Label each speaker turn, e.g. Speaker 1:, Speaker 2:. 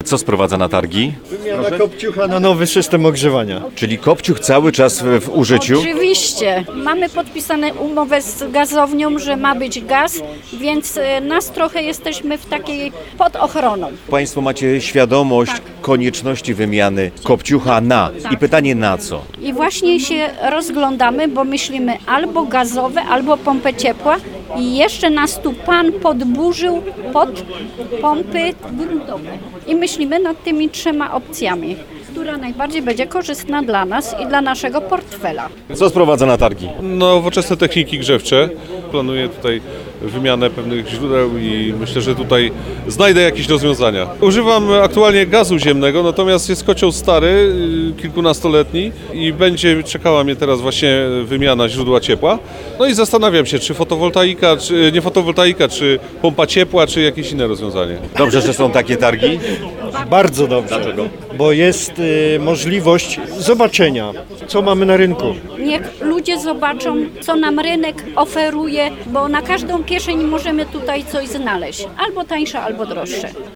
Speaker 1: Co sprowadza na targi?
Speaker 2: Wymiana kopciucha na nowy system ogrzewania.
Speaker 1: Czyli kopciuch cały czas w użyciu?
Speaker 3: Oczywiście. Mamy podpisane umowę z gazownią, że ma być gaz, więc nas trochę jesteśmy w takiej pod ochroną.
Speaker 1: Państwo macie świadomość konieczności wymiany kopciucha i pytanie na co?
Speaker 3: I właśnie się rozglądamy, bo myślimy albo gazowe, albo pompę ciepła i jeszcze nas tu pan podburzył pod pompy gruntowe. I myślimy nad tymi 3 opcjami, która najbardziej będzie korzystna dla nas i dla naszego portfela.
Speaker 1: Co sprowadza na targi?
Speaker 4: Nowoczesne techniki grzewcze. Planuję tutaj wymianę pewnych źródeł i myślę, że tutaj znajdę jakieś rozwiązania. Używam aktualnie gazu ziemnego, natomiast jest kocioł stary, kilkunastoletni i będzie czekała mnie teraz właśnie wymiana źródła ciepła. No i zastanawiam się, czy fotowoltaika, czy nie fotowoltaika, czy pompa ciepła, czy jakieś inne rozwiązanie.
Speaker 1: Dobrze, że są takie targi?
Speaker 2: Bardzo dobrze.
Speaker 1: Dlaczego?
Speaker 2: Bo jest możliwość zobaczenia, co mamy na rynku.
Speaker 3: Niech ludzie zobaczą, co nam rynek oferuje, bo na każdą kieszeń możemy tutaj coś znaleźć. Albo tańsze, albo droższe.